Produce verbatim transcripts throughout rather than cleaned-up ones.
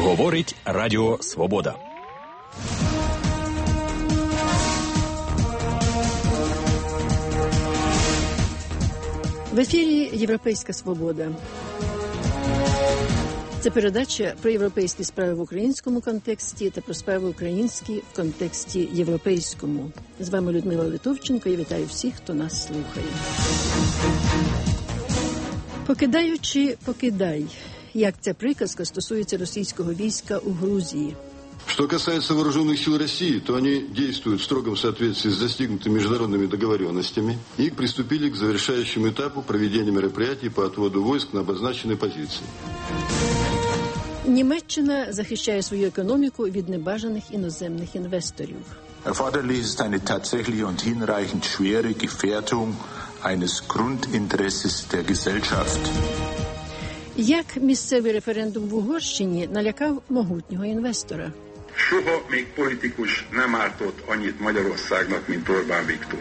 Говорить Радіо Свобода. В ефірі «Європейська свобода». Це передача про європейські справи в українському контексті та про справи українські в контексті європейському. З вами Людмила Литовченко. Я вітаю всіх, хто нас слухає. Покидаючи, покидай. Як ця приказка стосується російського війська у Грузії. Что касается вооруженных сил России, то они действуют в строгом соответствии с достигнутыми международными договоренностями и приступили к завершающему этапу проведения мероприятий по отводу войск на обозначенные позиции. Німеччина захищає свою економіку від небажаних іноземних інвесторів. Erforderlich ist eine tatsächliche und hinreichend schwere Gefährdung eines Grundinteresses der Gesellschaft. Як місцевий референдум в Угорщині налякав могутнього інвестора? Soha még politikus nem ártott annyit Magyarországnak, mint Orbán Viktor.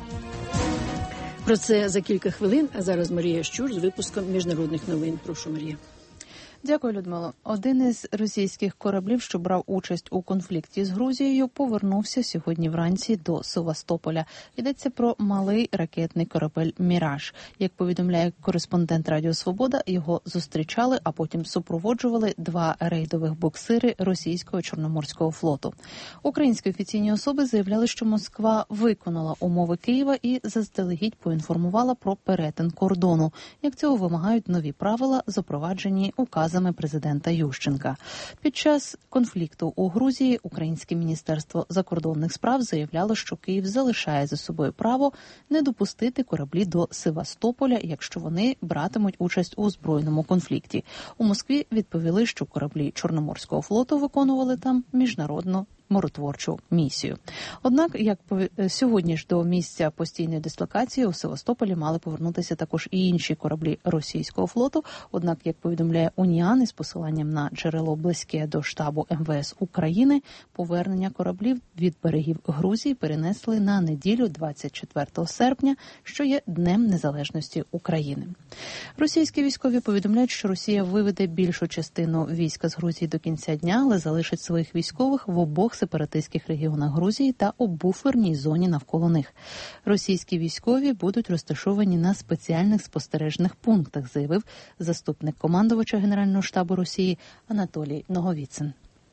Про це за кілька хвилин, а зараз Марія Щур з випуском міжнародних новин. Прошу, Марія. Дякую, Людмило. Один із російських кораблів, що брав участь у конфлікті з Грузією, повернувся сьогодні вранці до Севастополя. Йдеться про малий ракетний корабель «Міраж». Як повідомляє кореспондент Радіо Свобода, його зустрічали, а потім супроводжували два рейдових буксири російського Чорноморського флоту. Українські офіційні особи заявляли, що Москва виконала умови Києва і заздалегідь поінформувала про перетин кордону, як цього вимагають нові правила, запроваджені указом президента Ющенка. Під час конфлікту у Грузії Українське міністерство закордонних справ заявляло, що Київ залишає за собою право не допустити кораблі до Севастополя, якщо вони братимуть участь у збройному конфлікті. У Москві відповіли, що кораблі Чорноморського флоту виконували там міжнародну миротворчу місію. Однак, як сьогодні ж до місця постійної дислокації у Севастополі мали повернутися також і інші кораблі російського флоту. Однак, як повідомляє Уніан із посиланням на джерело близьке до штабу ем ве ес України, повернення кораблів від берегів Грузії перенесли на неділю двадцять четвертого серпня, що є Днем Незалежності України. Російські військові повідомляють, що Росія виведе більшу частину війська з Грузії до кінця дня, але залишить своїх військових в обох сепаратистських регіонах Грузії та у буферній зоні навколо них. Російські військові будуть розташовані на спеціальних спостережних пунктах, заявив заступник командувача Генерального штабу Росії Анатолій Ноговіцин.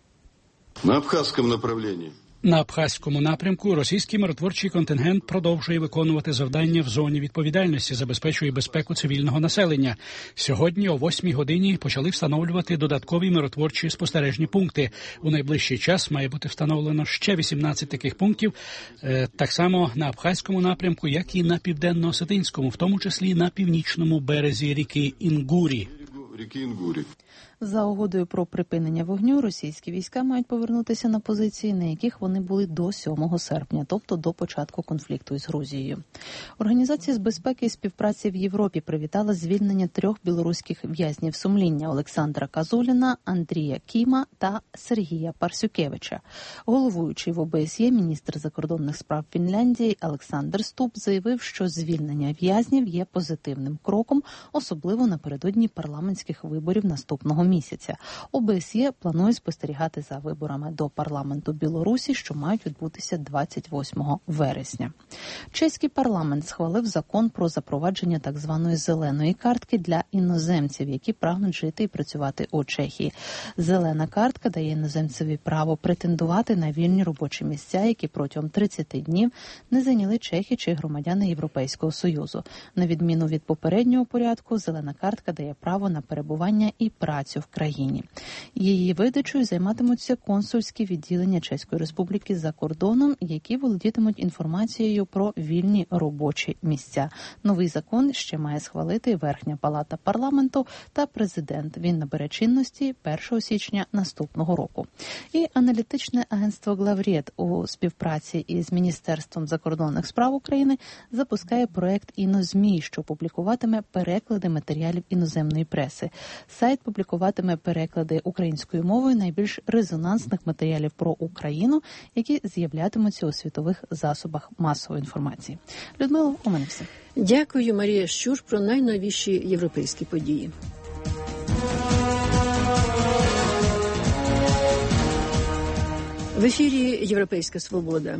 На Абхазькому направленні. На Абхазькому напрямку російський миротворчий контингент продовжує виконувати завдання в зоні відповідальності, забезпечує безпеку цивільного населення. Сьогодні о восьмій годині почали встановлювати додаткові миротворчі спостережні пункти. У найближчий час має бути встановлено ще вісімнадцять таких пунктів, так само на Абхазькому напрямку, як і на Південно-Осетинському, в тому числі на північному березі ріки Інгурі. Ріки Інгурі. За угодою про припинення вогню російські війська мають повернутися на позиції, на яких вони були до сьомого серпня, тобто до початку конфлікту із Грузією. Організація з безпеки і співпраці в Європі привітала звільнення трьох білоруських в'язнів сумління – Олександра Казуліна, Андрія Кіма та Сергія Парсюкевича. Головуючий в о бе ес є міністр закордонних справ Фінляндії Олександр Ступ заявив, що звільнення в'язнів є позитивним кроком, особливо напередодні парламентських виборів наступного місяця. о бе ес є планує спостерігати за виборами до парламенту Білорусі, що мають відбутися двадцять восьмого вересня. Чеський парламент схвалив закон про запровадження так званої зеленої картки для іноземців, які прагнуть жити і працювати у Чехії. Зелена картка дає іноземцеві право претендувати на вільні робочі місця, які протягом тридцяти днів не зайняли чехи чи громадяни Європейського Союзу. На відміну від попереднього порядку, зелена картка дає право на перебування і працю в країні. Її видачею займатимуться консульські відділення Чеської Республіки за кордоном, які володітимуть інформацією про вільні робочі місця. Новий закон ще має схвалити Верхня палата парламенту та президент. Він набере чинності першого січня наступного року. І аналітичне агентство «Главред» у співпраці із Міністерством закордонних справ України запускає проект «Інозмі», що публікуватиме переклади матеріалів іноземної преси. Сайт публікуватиме переклади українською мовою найбільш резонансних матеріалів про Україну, які з'являтимуться у світових засобах масової інформації. Людмила, у мене все. Дякую, Марія Щур, про найновіші європейські події. В ефірі «Європейська свобода».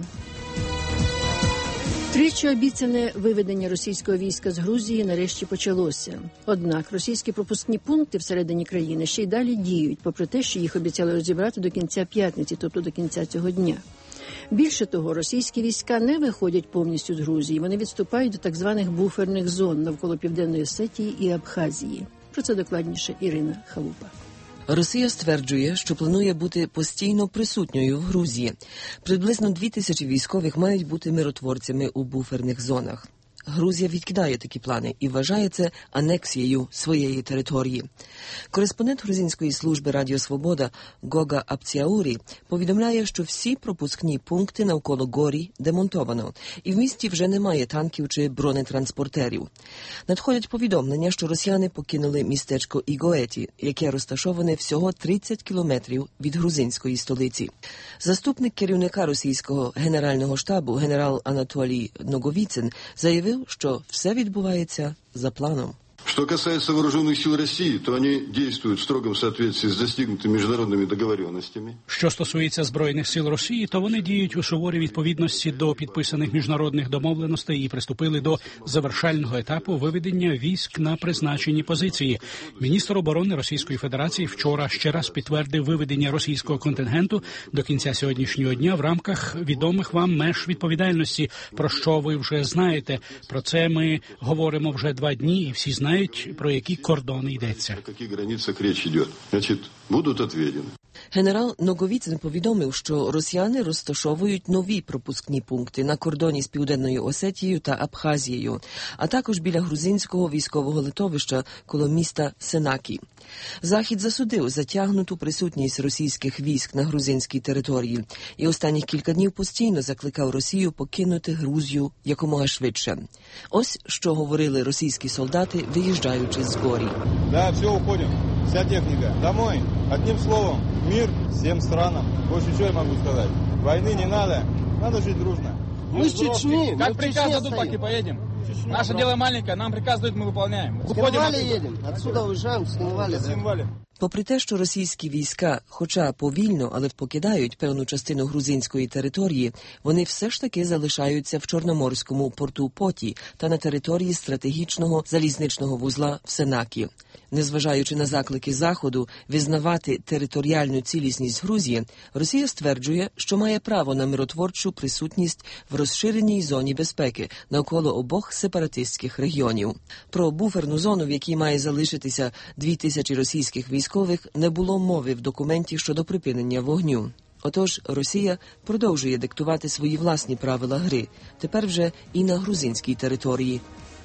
Тричі обіцяне виведення російського війська з Грузії нарешті почалося. Однак російські пропускні пункти всередині країни ще й далі діють, попри те, що їх обіцяли розібрати до кінця п'ятниці, тобто до кінця цього дня. Більше того, російські війська не виходять повністю з Грузії, вони відступають до так званих буферних зон навколо Південної Осетії і Абхазії. Про це докладніше Ірина Халупа. Росія стверджує, що планує бути постійно присутньою в Грузії. Приблизно дві тисячі військових мають бути миротворцями у буферних зонах. Грузія відкидає такі плани і вважає це анексією своєї території. Кореспондент грузинської служби Радіо Свобода Гога Апціаурі повідомляє, що всі пропускні пункти навколо Горі демонтовано, і в місті вже немає танків чи бронетранспортерів. Надходять повідомлення, що росіяни покинули містечко Ігоеті, яке розташоване всього тридцять кілометрів від грузинської столиці. Заступник керівника російського генерального штабу генерал Анатолій Ноговіцин заявив, що все відбувається за планом. Что касается вооруженных сил России, то они действуют в строгом соответствии с достигнутыми международными договоренностями. Що стосується Збройних сил Росії, то вони діють у суворій відповідності до підписаних міжнародних домовленостей і приступили до завершального етапу виведення військ на призначені позиції. Міністр оборони Російської Федерації вчора ще раз підтвердив виведення російського контингенту до кінця сьогоднішнього дня в рамках відомих вам меж відповідальності, про що ви вже знаєте. Про це ми говоримо вже два дні, і всі знають, про які кордони йдеться. О яких границях річ йде. Значить, будуть відповідені. Генерал Ноговіцин повідомив, що росіяни розташовують нові пропускні пункти на кордоні з Південною Осетією та Абхазією, а також біля грузинського військового литовища коло міста Сенакі. Захід засудив затягнуту присутність російських військ на грузинській території і останніх кілька днів постійно закликав Росію покинути Грузію якомога швидше. Ось що говорили російські солдати, виїжджаючи з Горі. Да, все, уходимо. Вся техніка. Домой. Одним словом, мир всім странам. Больше що я можу сказати? Війни не треба. Треба жити дружно. Мы с Чечни. Как приказ дадут, так и поедем. Наше дело маленькое, нам приказ дают, мы выполняем. Уходим. едем. Отсюда уезжаем, с Цхинвали. Попри те, що російські війська, хоча повільно, але покидають певну частину грузинської території, вони все ж таки залишаються в Чорноморському порту Поті та на території стратегічного залізничного вузла в Сенакі. Незважаючи на заклики Заходу визнавати територіальну цілісність Грузії, Росія стверджує, що має право на миротворчу присутність в розширеній зоні безпеки навколо обох сепаратистських регіонів. Про буферну зону, в якій має залишитися дві тисячі російських військових, не було мови в документі щодо припинення вогню. Отож, Росія продовжує диктувати свої власні правила гри, тепер вже і на грузинській території.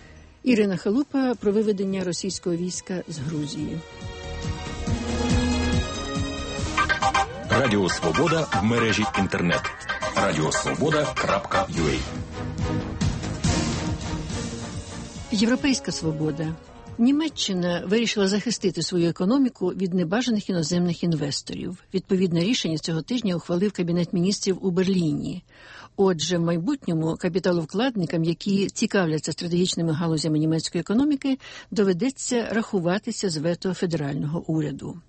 Ірина Халупа про виведення російського війська з Грузії. Радіо Свобода в мережі інтернет. радіосвобода крапка ю а. Європейська свобода. Німеччина вирішила захистити свою економіку від небажаних іноземних інвесторів. Відповідне рішення цього тижня ухвалив Кабінет міністрів у Берліні. Отже, в майбутньому капіталовкладникам, які цікавляться стратегічними галузями німецької економіки, доведеться рахуватися з вето федерального уряду.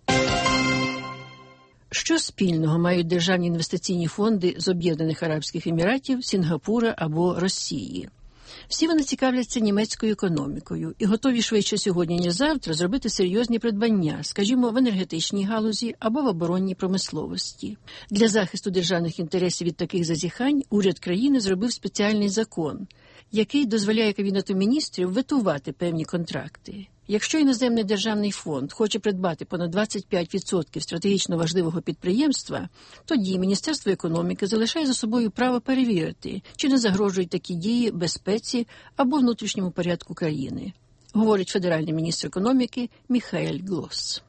Що спільного мають державні інвестиційні фонди з Об'єднаних Арабських Еміратів, Сінгапура або Росії? Всі вони цікавляться німецькою економікою і готові швидше сьогодні, ніж завтра, зробити серйозні придбання, скажімо, в енергетичній галузі або в оборонній промисловості. Для захисту державних інтересів від таких зазіхань уряд країни зробив спеціальний закон, який дозволяє Кабінету міністрів ветувати певні контракти. Якщо іноземний державний фонд хоче придбати понад двадцять п'ять відсотків стратегічно важливого підприємства, тоді Міністерство економіки залишає за собою право перевірити, чи не загрожують такі дії безпеці або внутрішньому порядку країни, говорить федеральний міністр економіки Міхаель Глос.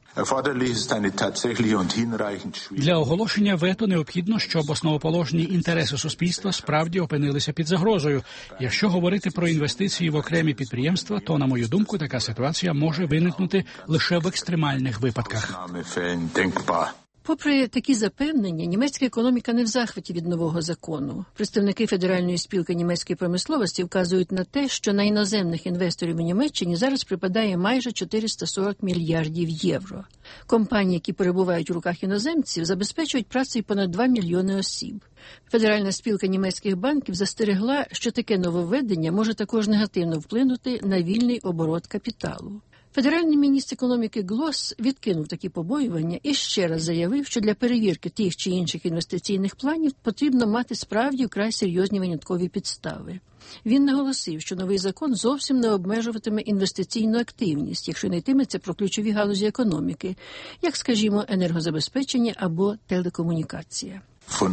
Для оголошення вето необхідно, щоб основоположні інтереси суспільства справді опинилися під загрозою. Якщо говорити про інвестиції в окремі підприємства, то, на мою думку, така ситуація може виникнути лише в екстремальних випадках. Попри такі запевнення, німецька економіка не в захваті від нового закону. Представники Федеральної спілки німецької промисловості вказують на те, що на іноземних інвесторів у Німеччині зараз припадає майже чотириста сорок мільярдів євро. Компанії, які перебувають у руках іноземців, забезпечують працею понад два мільйони осіб. Федеральна спілка німецьких банків застерегла, що таке нововведення може також негативно вплинути на вільний оборот капіталу. Федеральний міністр економіки Глос відкинув такі побоювання і ще раз заявив, що для перевірки тих чи інших інвестиційних планів потрібно мати справді вкрай серйозні виняткові підстави. Він наголосив, що новий закон зовсім не обмежуватиме інвестиційну активність, якщо не йтиметься про ключові галузі економіки, як, скажімо, енергозабезпечення або телекомунікація.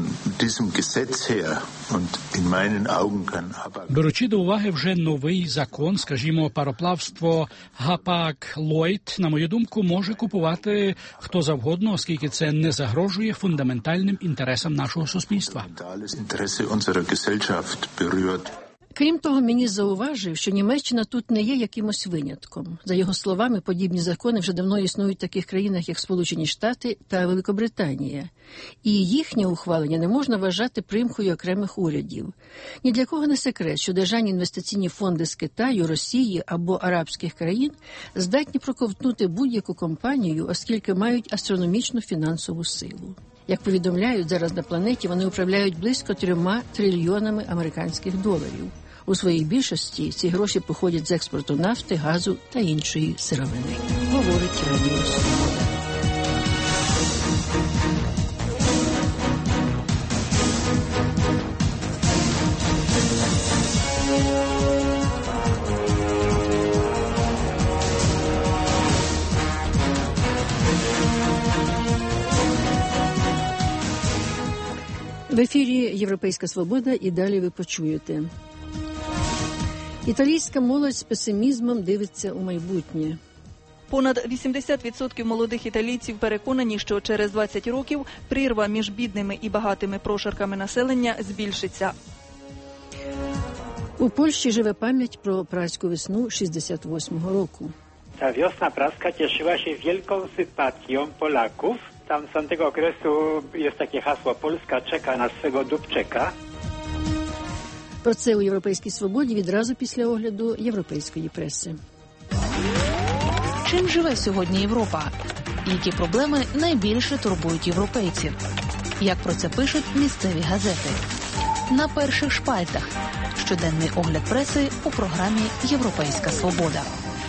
Беручи до уваги вже новий закон, скажімо, пароплавство Hapag-Lloyd, на мою думку, може купувати хто завгодно, оскільки це не загрожує фундаментальним інтересам нашого суспільства. Крім того, міністр зауважив, що Німеччина тут не є якимось винятком. За його словами, подібні закони вже давно існують в таких країнах, як Сполучені Штати та Великобританія. І їхнє ухвалення не можна вважати примхою окремих урядів. Ні для кого не секрет, що державні інвестиційні фонди з Китаю, Росії або арабських країн здатні проковтнути будь-яку компанію, оскільки мають астрономічну фінансову силу. Як повідомляють, зараз на планеті вони управляють близько трьома трильйонами американських доларів. У своїй більшості ці гроші походять з експорту нафти, газу та іншої сировини. Говорить Радіо Свобода. В ефірі «Європейська свобода» і далі ви почуєте. Італійська молодь з песимізмом дивиться у майбутнє. Понад вісімдесят відсотків молодих італійців переконані, що через двадцять років прірва між бідними і багатими прошарками населення збільшиться. У Польщі живе пам'ять про празьку весну шістдесят восьмого року. Ta wiosna praska cieszyła się wielką sympatią Polaków. Tam z tamtego okresu jest takie hasło Polska czeka na swego Dubčeka. Про це у «Європейській свободі» відразу після огляду європейської преси. Чим живе сьогодні Європа? Які проблеми найбільше турбують європейців? Як про це пишуть місцеві газети? На перших шпальтах. Щоденний огляд преси у програмі «Європейська свобода».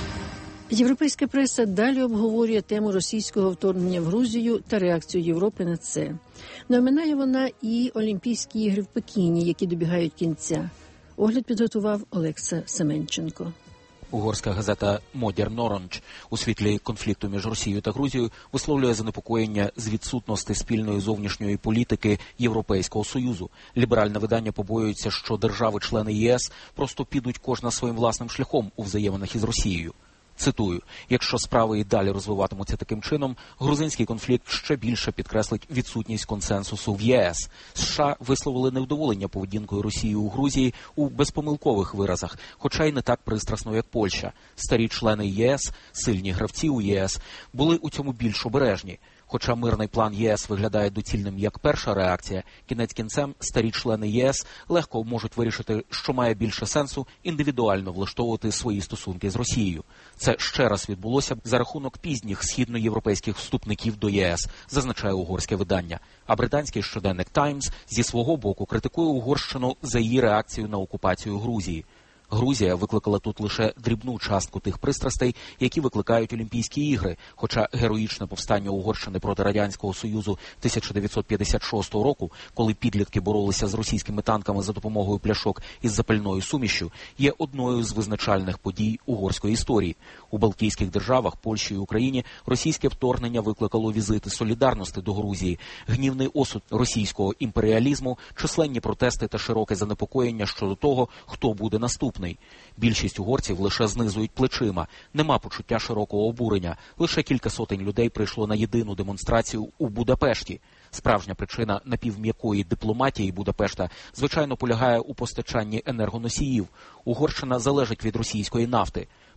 Європейська преса далі обговорює тему російського вторгнення в Грузію та реакцію Європи на це. Не оминає вона і Олімпійські ігри в Пекіні, які добігають кінця. Огляд підготував Олекса Семенченко. Угорська газета «Modern Orange» у світлі конфлікту між Росією та Грузією висловлює занепокоєння з відсутності спільної зовнішньої політики Європейського Союзу. Ліберальне видання побоюється, що держави-члени ЄС просто підуть кожна своїм власним шляхом у взаєминах із Росією. Цитую, якщо справи і далі розвиватимуться таким чином, грузинський конфлікт ще більше підкреслить відсутність консенсусу в ЄС. США висловили невдоволення поведінкою Росії у Грузії у безпомилкових виразах, хоча й не так пристрасно, як Польща. Старі члени ЄС, сильні гравці у ЄС, були у цьому більш обережні. Хоча мирний план ЄС виглядає доцільним як перша реакція, кінець кінцем старі члени ЄС легко можуть вирішити, що має більше сенсу індивідуально влаштовувати свої стосунки з Росією. Це ще раз відбулося за рахунок пізніх східноєвропейських вступників до ЄС, зазначає угорське видання. А британський щоденник «Таймс» зі свого боку критикує Угорщину за її реакцію на окупацію Грузії. Грузія викликала тут лише дрібну частку тих пристрастей, які викликають Олімпійські ігри, хоча героїчне повстання Угорщини проти Радянського Союзу тисяча дев'ятсот п'ятдесят шостого року, коли підлітки боролися з російськими танками за допомогою пляшок із запальною сумішю, є одною з визначальних подій угорської історії. У Балтійських державах, Польщі і Україні російське вторгнення викликало візити солідарності до Грузії, гнівний осуд російського імперіалізму, численні протести та широке занепокоєння щодо того, хто буде наступний. Більшість угорців лише знизують плечима, нема почуття широкого обурення, лише кілька сотень людей прийшло на єдину демонстрацію у Будапешті. Справжня причина напівм'якої дипломатії Будапешта, звичайно, полягає у постачанні енергоносіїв. Угорщина залежить від російської нафти.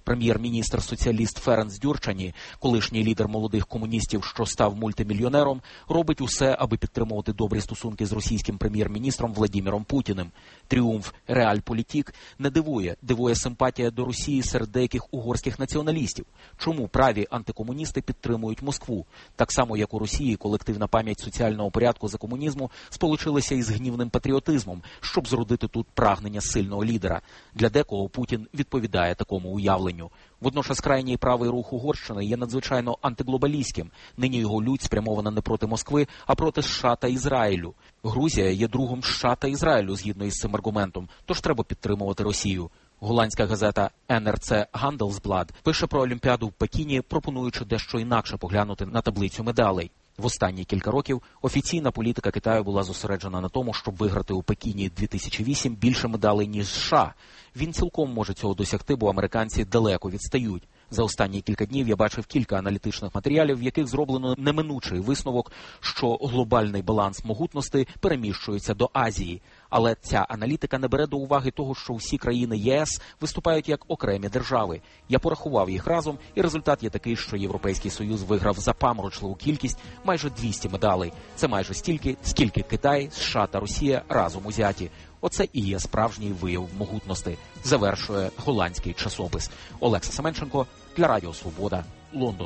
Прем'єр-міністр-соціаліст Ференц Дюрчані, колишній лідер молодих комуністів, що став мультимільйонером, робить усе, аби підтримувати добрі стосунки з російським прем'єр-міністром Владіміром Путіним. Тріумф реальполітік не дивує, дивує симпатія до Росії серед деяких угорських націоналістів. Чому праві антикомуністи підтримують Москву? Так само, як у Росії, колективна пам'ять соціального порядку за комунізму сполучилася із гнівним патріотизмом, щоб зродити тут прагнення сильного лідера. Для декого Путін відповідає такому уявленню. Водночас крайній правий рух Угорщини є надзвичайно антиглобалістським. Нині його лють спрямована не проти Москви, а проти США та Ізраїлю. Грузія є другом США та Ізраїлю, згідно із цим аргументом, тож треба підтримувати Росію. Голландська газета ен ер це Handelsblad пише про Олімпіаду в Пекіні, пропонуючи дещо інакше поглянути на таблицю медалей. В останні кілька років офіційна політика Китаю була зосереджена на тому, щоб виграти у Пекіні дві тисячі вісім більше медалей, ніж США. Він цілком може цього досягти, бо американці далеко відстають. За останні кілька днів я бачив кілька аналітичних матеріалів, в яких зроблено неминучий висновок, що глобальний баланс могутності переміщується до Азії. Але ця аналітика не бере до уваги того, що всі країни ЄС виступають як окремі держави. Я порахував їх разом, і результат є такий, що Європейський Союз виграв запаморочливу кількість майже двісті медалей. Це майже стільки, скільки Китай, США та Росія разом узяті. Оце і є справжній вияв могутності, завершує голландський часопис. Олекса Семенченко для Радіо Свобода, Лондон.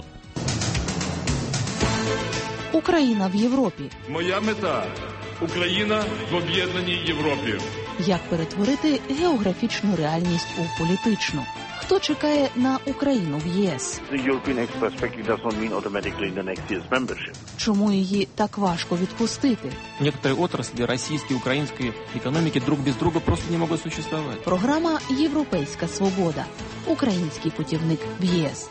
Україна в Європі. Моя мета – Україна в об'єднаній Європі. Як перетворити географічну реальність у політичну? Хто чекає на Україну в ЄС? Чому її так важко відпустити? Некоторые отрасли российской и украинской экономики друг без друга просто не могут существовать. Програма «Європейська свобода». Український путівник в ЄС.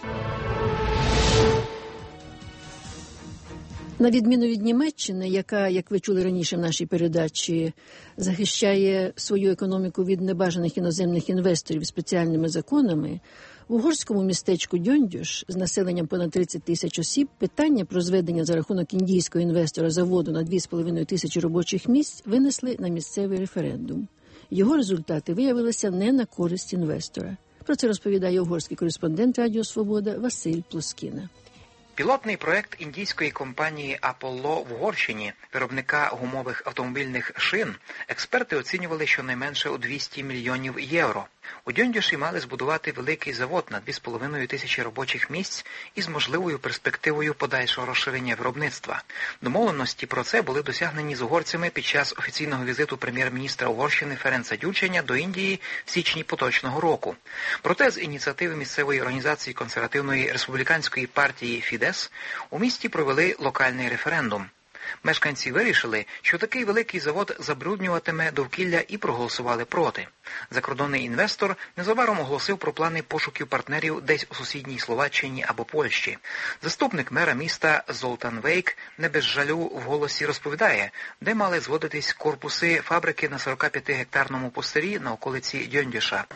На відміну від Німеччини, яка, як ви чули раніше в нашій передачі, захищає свою економіку від небажаних іноземних інвесторів спеціальними законами, в угорському містечку Дьондюш з населенням понад тридцять тисяч осіб питання про зведення за рахунок індійського інвестора заводу на дві з половиною тисячі робочих місць винесли на місцевий референдум. Його результати виявилися не на користь інвестора. Про це розповідає угорський кореспондент Радіо Свобода Василь Плоскіна. Пілотний проект індійської компанії «Аполло» в Угорщині, виробника гумових автомобільних шин, експерти оцінювали щонайменше у двісті мільйонів євро. У Дьондюші мали збудувати великий завод на дві з половиною тисячі робочих місць із можливою перспективою подальшого розширення виробництва. Домовленості про це були досягнені з угорцями під час офіційного візиту прем'єр-міністра Угорщини Ференца Дюрчаня до Індії в січні поточного року. Проте з ініціативи місцевої організації консервативної республіканської партії «Фідес» у місті провели локальний референдум. Мешканці вирішили, що такий великий завод забруднюватиме довкілля і проголосували проти. Закордонний інвестор незабаром оголосив про плани пошуків партнерів десь у сусідній Словаччині або Польщі. Заступник мера міста Золтан Вейк не без жалю в голосі розповідає, де мали зводитись корпуси фабрики на сорокап'ятигектарному пустирі на околиці Дьондюша.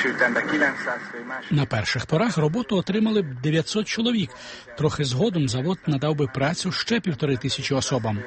На перших порах роботу отримали б дев'ятсот чоловік. Трохи згодом завод надав би працю ще півтори тисячі особам.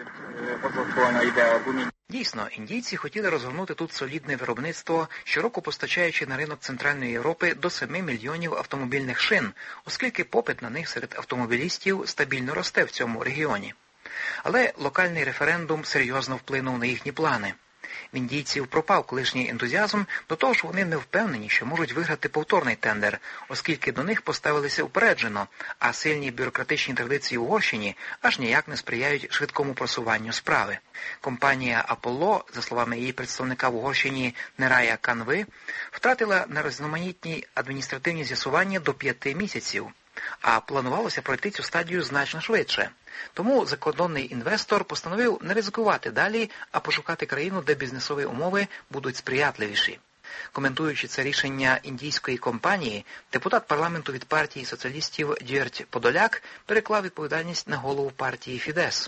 Дійсно, індійці хотіли розгорнути тут солідне виробництво, щороку постачаючи на ринок Центральної Європи до семи мільйонів автомобільних шин, оскільки попит на них серед автомобілістів стабільно росте в цьому регіоні. Але локальний референдум серйозно вплинув на їхні плани. В індійців пропав колишній ентузіазм, до того ж вони не впевнені, що можуть виграти повторний тендер, оскільки до них поставилися упереджено, а сильні бюрократичні традиції в Угорщині аж ніяк не сприяють швидкому просуванню справи. Компанія «Аполло», за словами її представника в Угорщині Нерая Канви, втратила на різноманітні адміністративні з'ясування до п'яти місяців. А планувалося пройти цю стадію значно швидше. Тому закордонний інвестор постановив не ризикувати далі, а пошукати країну, де бізнесові умови будуть сприятливіші. Коментуючи це рішення індійської компанії, депутат парламенту від партії соціалістів Дьерть Подоляк переклав відповідальність на голову партії «Фідес».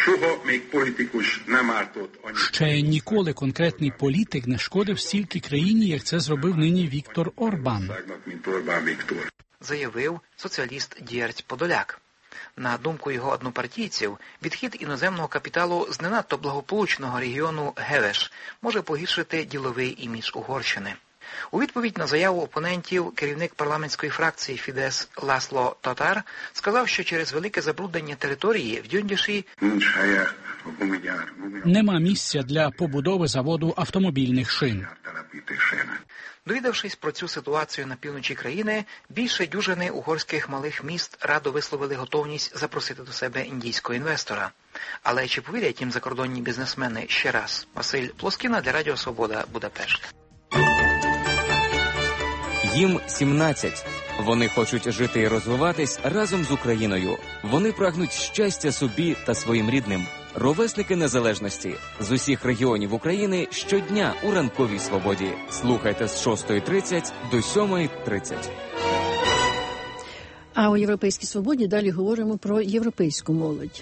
Ще ніколи конкретний політик не шкодив стільки країні, як це зробив нині Віктор Орбан, заявив соціаліст Дьерть Подоляк. На думку його однопартійців, відхід іноземного капіталу з не надто благополучного регіону Гевеш може погіршити діловий імідж Угорщини. У відповідь на заяву опонентів керівник парламентської фракції Фідес Ласло Татар сказав, що через велике забруднення території в Дюндіші нема місця для побудови заводу автомобільних шин. Довідавшись про цю ситуацію на півночі країни, більше дюжини угорських малих міст радо висловили готовність запросити до себе індійського інвестора. Але чи повірять їм закордонні бізнесмени ще раз? Василь Плоскіна для Радіо Свобода, Будапешт. Їм сімнадцять. Вони хочуть жити і розвиватись разом з Україною. Вони прагнуть щастя собі та своїм рідним. Ровесники незалежності з усіх регіонів України щодня у ранковій свободі. Слухайте з шостої тридцять до сьомої тридцять. А у Європейській свободі далі говоримо про європейську молодь.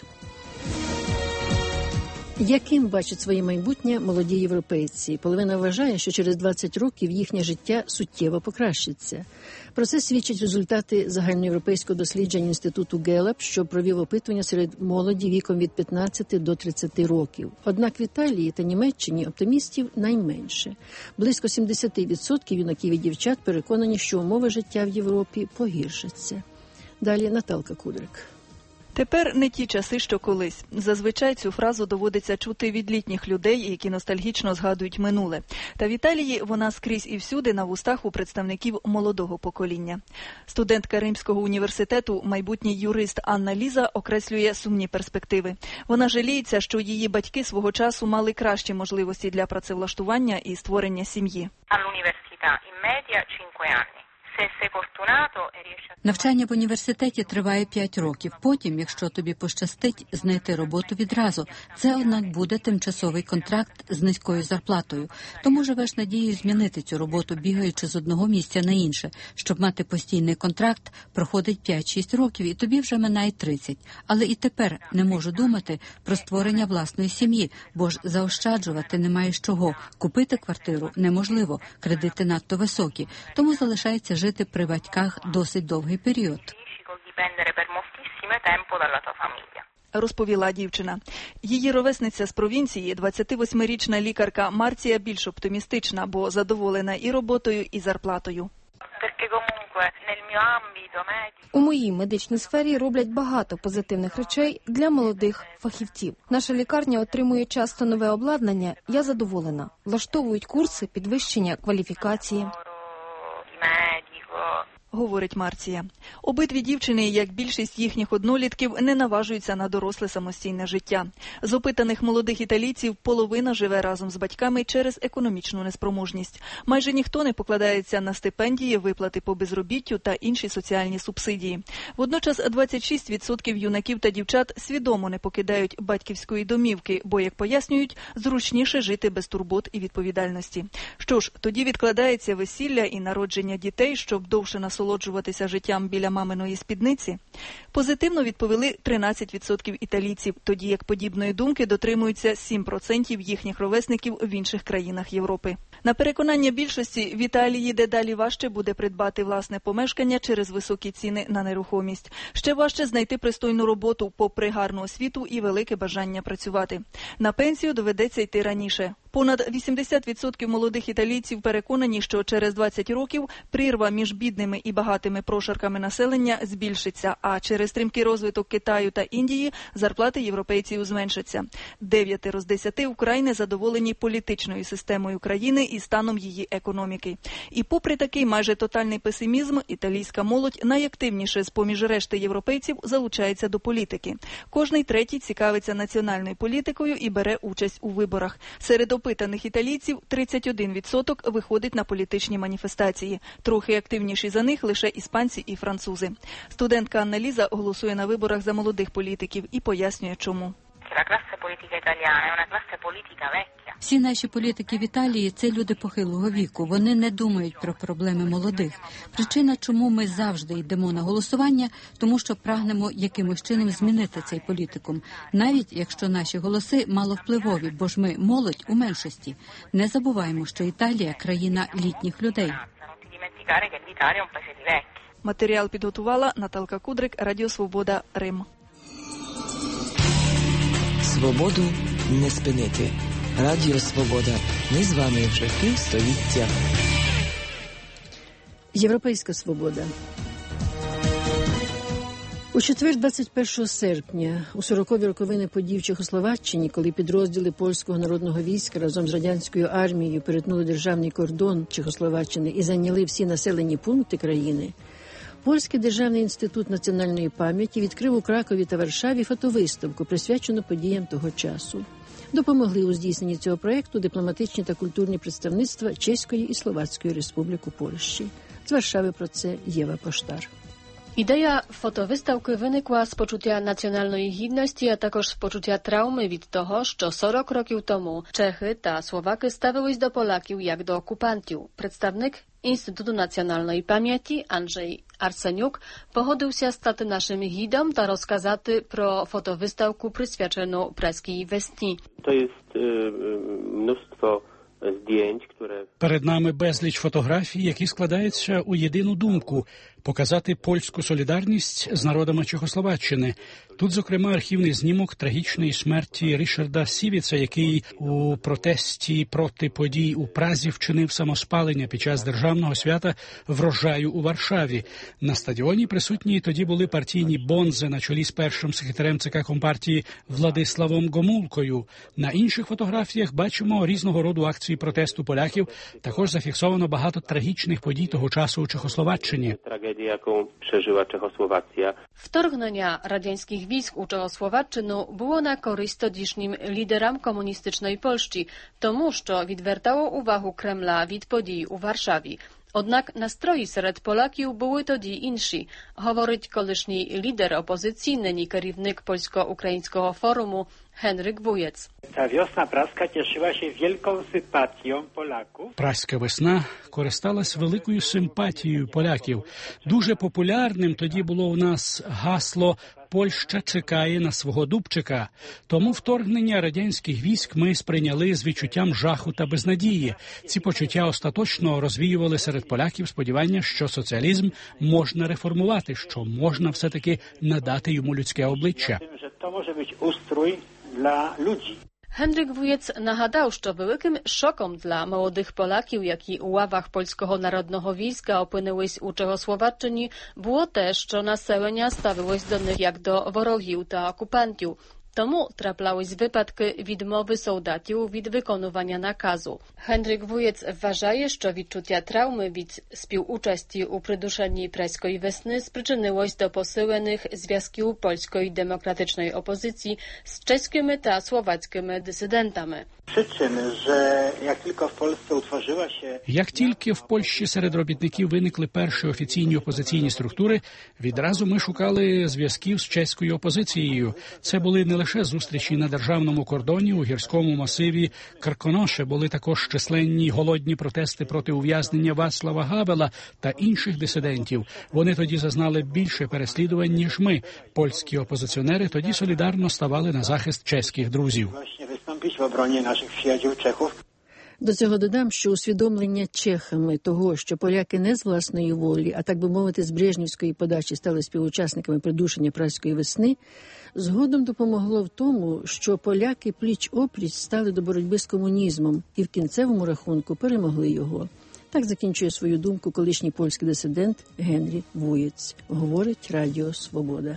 Яким бачать своє майбутнє молоді європейці? Половина вважає, що через двадцять років їхнє життя суттєво покращиться. Про це свідчать результати загальноєвропейського дослідження Інституту Гелап, що провів опитування серед молоді віком від п'ятнадцяти до тридцяти років. Однак в Італії та Німеччині оптимістів найменше. Близько сімдесят відсотків юнаків і дівчат переконані, що умови життя в Європі погіршаться. Далі Наталка Кудрик. Тепер не ті часи, що колись. Зазвичай цю фразу доводиться чути від літніх людей, які ностальгічно згадують минуле. Та в Італії вона скрізь і всюди на вустах у представників молодого покоління. Студентка Римського університету, майбутній юрист Анна Ліза окреслює сумні перспективи. Вона жаліється, що її батьки свого часу мали кращі можливості для працевлаштування і створення сім'ї. Навчання в університеті триває п'ять років. Потім, якщо тобі пощастить, знайти роботу відразу. Це, однак, буде тимчасовий контракт з низькою зарплатою. Тому живеш надією змінити цю роботу, бігаючи з одного місця на інше. Щоб мати постійний контракт, проходить п'ять-шість років, і тобі вже минає тридцять. Але і тепер не можу думати про створення власної сім'ї, бо ж заощаджувати немає з чого. Купити квартиру неможливо, кредити надто високі. Тому залишається жити при батьках досить довгий період. Розповіла дівчина. Її ровесниця з провінції, двадцятивосьмирічна лікарка Марція, більш оптимістична, бо задоволена і роботою, і зарплатою. У моїй медичній сфері роблять багато позитивних речей для молодих фахівців. Наша лікарня отримує часто нове обладнання, я задоволена. Влаштовують курси підвищення кваліфікації. Говорить Марція. Обидві дівчини, як більшість їхніх однолітків, не наважуються на доросле самостійне життя. З опитаних молодих італійців половина живе разом з батьками через економічну неспроможність. Майже ніхто не покладається на стипендії, виплати по безробіттю та інші соціальні субсидії. Водночас двадцять шість відсотків юнаків та дівчат свідомо не покидають батьківської домівки, бо, як пояснюють, зручніше жити без турбот і відповідальності. Що ж, тоді відкладається весілля і народження дітей, щоб довше насолоджуватися насолоджуватися життям біля маминої спідниці? Позитивно відповіли тринадцять відсотків італійців, тоді як подібної думки дотримуються сім відсотків їхніх ровесників в інших країнах Європи. На переконання більшості, в Італії дедалі важче буде придбати власне помешкання через високі ціни на нерухомість. Ще важче знайти пристойну роботу, попри гарну освіту і велике бажання працювати. На пенсію доведеться йти раніше. Понад вісімдесят відсотків молодих італійців переконані, що через двадцять років прірва між бідними і багатими прошарками населення збільшиться, а через стрімкий розвиток Китаю та Індії зарплати європейців зменшаться. Дев'ятеро з десяти вкрай незадоволені політичною системою країни і станом її економіки. І попри такий майже тотальний песимізм, італійська молодь найактивніше з-поміж решти європейців залучається до політики. Кожний третій цікавиться національною політикою і бере участь у виборах. Серед опитаних італійців тридцять один відсоток виходить на політичні маніфестації. Трохи активніші за них лише іспанці і французи. Студентка Анна Ліза голосує на виборах за молодих політиків і пояснює, чому. Всі наші політики в Італії – це люди похилого віку. Вони не думають про проблеми молодих. Причина, чому ми завжди йдемо на голосування, тому що прагнемо якимось чином змінити цей політикум. Навіть якщо наші голоси маловпливові, бо ж ми молодь у меншості. Не забуваємо, що Італія – країна літніх людей. Матеріал підготувала Наталка Кудрик, Радіо Свобода, Рим. Свободу не спинити. Радіо Свобода. Ми з вами вже півстоліття. Європейська свобода. У четвер, двадцять першого серпня, у сорокові роковини подій в Чехословаччині, коли підрозділи польського народного війська разом з радянською армією перетнули державний кордон Чехословаччини і зайняли всі населені пункти країни, Польський державний інститут національної пам'яті відкрив у Кракові та Варшаві фотовиставку, присвячену подіям того часу. Допомогли у здійсненні цього проєкту дипломатичні та культурні представництва Чеської і Словацької республік у Польщі. З Варшави про це Єва Поштар. Ідея фотовиставки виникла з почуття національної гідності, а також з почуття травми від того, що сорок років тому Чехи та Словаки ставились до поляків як до окупантів. Представник Інституту національної пам'яті Анджей Арсенюк погодився стати нашим гідом та розказати про фотовиставку, присвячену праській весні. To jest mnóstwo zdjęć, które... Перед нами безліч фотографій, які складаються у єдину думку – показати польську солідарність з народами Чехословаччини. Тут, зокрема, архівний знімок трагічної смерті Рішарда Сівіца, який у протесті проти подій у Празі вчинив самоспалення під час державного свята врожаю у Варшаві. На стадіоні присутні тоді були партійні бонзи на чолі з першим секретарем ЦК Компартії Владиславом Гомулкою. На інших фотографіях бачимо різного роду акції протесту поляків. Також зафіксовано багато трагічних подій того часу у Чехословаччині. jaką przeżyła Czechosłowacja. Вторгнення радянських військ у Чехословаччину було на користь тодішнім лідерам комуністичної Польщі, тому що відвертало увагу Кремля від подій у Варшаві. Однак настрої серед поляків були тоді інші, говорить колишній лідер опозиції, нині керівник Польсько-Українського форуму Henryk Wujec. Ta wiosna praska cieszyła się wielką sympatią Polaków. Праська весна користалась великою симпатією поляків. Дуже популярним тоді було у нас гасло «Польща чекає на свого Дубчика». Тому вторгнення радянських військ ми сприйняли з відчуттям жаху та безнадії. Ці почуття остаточно розвіювали серед поляків сподівання, що соціалізм можна реформувати, що можна все-таки надати йому людське обличчя. To może być ustrój dla ludzi. Henryk Wujec nagадав, що великим шоком для молодих поляків, які у лавах Польського народного війська опинились у Чехословаччині, було те, що населення ставилось до них як до ворогів та окупантів. Тому траплялись випадки відмови солдатів від виконування наказу. Henryk Wujec вважає, що відчуття травми від співучасті у придушенні праської весни спричинилось до посилених зв'язків польської демократичної опозиції з чеськими та словацькими дисидентами. Przyczyn, że jak tylko w Polsce utworzyła się... Як тільки в Польщі серед робітників виникли перші офіційні опозиційні структури, відразу ми шукали зв'язків з чеською опозицією. Це були не лише зустрічі на державному кордоні у гірському масиві Крконоше, були також численні голодні протести проти ув'язнення Вацлава Гавела та інших дисидентів. Вони тоді зазнали більше переслідувань, ніж ми. Польські опозиціонери тоді солідарно ставали на захист чеських друзів. До цього додам, що усвідомлення чехами того, що поляки не з власної волі, а так би мовити, з брежнівської подачі стали співучасниками придушення праської весни, згодом допомогло в тому, що поляки пліч-опліч стали до боротьби з комунізмом і в кінцевому рахунку перемогли його. Так закінчує свою думку колишній польський дисидент Генрі Вуєць. Говорить Радіо Свобода.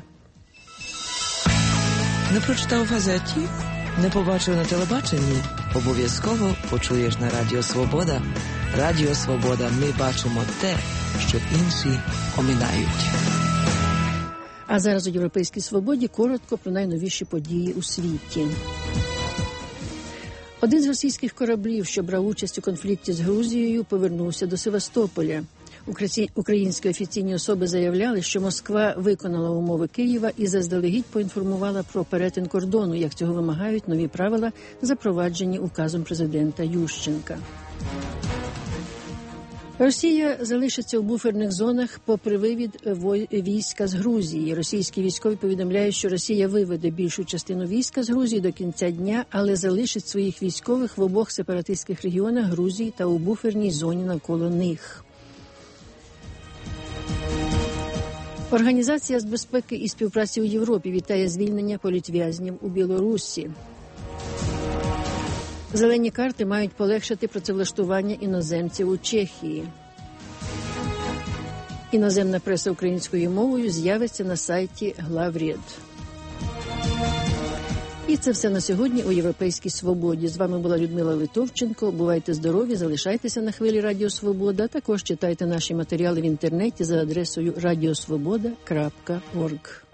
Не прочитав в газеті? Не побачив на телебаченні? Обов'язково почуєш на Радіо Свобода. Радіо Свобода. Ми бачимо те, що інші оминають. А зараз у «Європейській свободі» коротко про найновіші події у світі. Один з російських кораблів, що брав участь у конфлікті з Грузією, повернувся до Севастополя. Українські офіційні особи заявляли, що Москва виконала умови Києва і заздалегідь поінформувала про перетин кордону, як цього вимагають нові правила, запроваджені указом президента Ющенка. Росія залишиться у буферних зонах попри вивід війська з Грузії. Російські військові повідомляють, що Росія виведе більшу частину війська з Грузії до кінця дня, але залишить своїх військових в обох сепаратистських регіонах Грузії та у буферній зоні навколо них. Організація з безпеки і співпраці у Європі вітає звільнення політв'язнів у Білорусі. Зелені карти мають полегшити працевлаштування іноземців у Чехії. Іноземна преса українською мовою з'явиться на сайті Главред. І це все на сьогодні у «Європейській свободі». З вами була Людмила Литовченко. Бувайте здорові, залишайтеся на хвилі Радіо Свобода. Також читайте наші матеріали в інтернеті за адресою радіосвобода крапка орг.